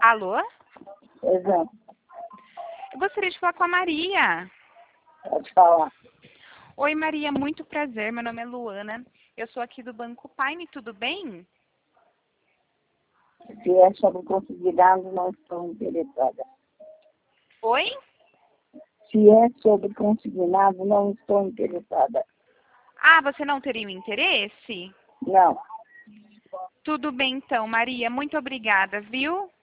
Alô? Exato. Eu gostaria de falar com a Maria. Pode falar. Oi, Maria, muito prazer. Meu nome é Luana. Eu sou aqui do Banco Paine, tudo bem? Se é sobre consignado, não estou interessada. Oi? Se é sobre consignado, não estou interessada. Ah, você não teria um interesse? Não. Tudo bem então, Maria. Muito obrigada, viu?